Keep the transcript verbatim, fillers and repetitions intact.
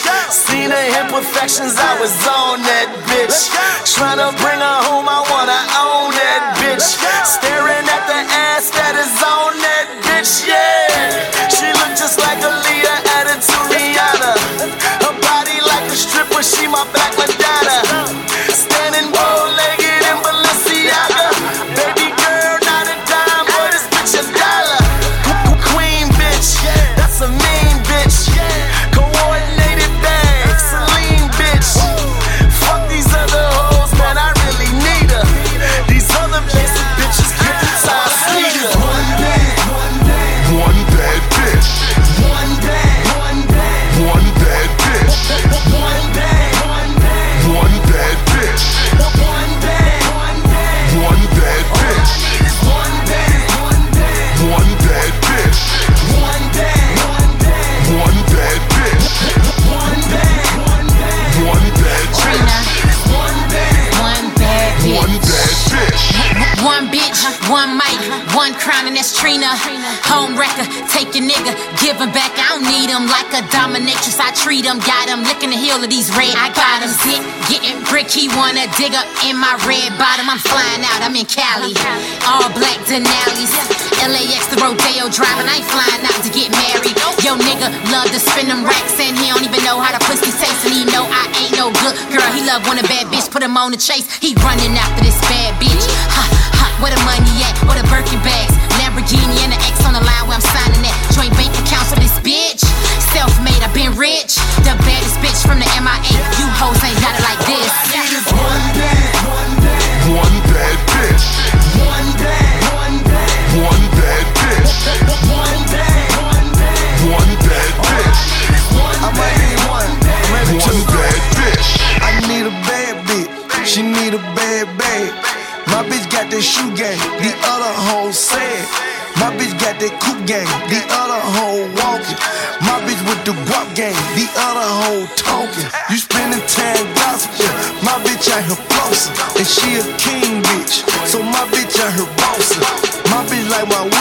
Seen her imperfections, I was on that bitch. Tryna bring her home, I wanna own that bitch. Staring at the ass that is on that bitch, yeah. She look just like Aaliyah, attitude Rihanna. Her body like a stripper, she my Black Madonna. Standing bow-legged in Balenciaga. Baby girl, not a dime, boy, this bitch a dollar. Queen bitch, that's a mean bitch. Coordinated bag, Celine bitch. Fuck these other hoes, man, I really need her. These other basic bitches get the time sweeter. One bad, One bad bitch. one bad, one bad, One bad bitch. one bad, one bad, One bad bitch. one bad, one bad, One bad bitch. one bad, one bad, One bad bitch. one bad, one bad, One bad bitch. one bad, one bad, One bad Trina, bitch. one bad. one bad One bitch. bad bitch. One bitch, one mic, one crown, and that's Trina. Home wrecker, take your nigga, give him back. I don't need him like a dominatrix. I treat him, got him licking the heel of these red. I got him sick, getting brick. He wanna dig up in my red bottom. I'm flying out, I'm in Cali. All black Denali's, L A X the Rodeo driving. I ain't flying out to get married. Yo, nigga love to spin them racks, and he don't even know how to pussy taste. And he know I ain't no good girl. He love when a bad bitch put him on the chase. He running after this bad bitch. Ha, ha, where the money at? Where the Birkin bags? Lamborghini and the X on the line where I'm signing at. Joint bank accounts for this bitch. Self-made, I've been rich. The baddest bitch from the M I A. You hoes ain't got it like this. One bad, one bad, One bad bitch. one bad, one bad, One bad bitch. one bad, one bad. One bad bitch. I might need one, maybe One two. bad bitch. I need a bad bitch, she need a bad bag. My bitch got that shoe game, the other hoe sad. My bitch got that coupe game, the other hoe walking. My bitch with the guap game, the other hoe talking. You spending time gossiping, my bitch out here flossing. And she a king bitch, so my bitch out here bossing. My bitch like my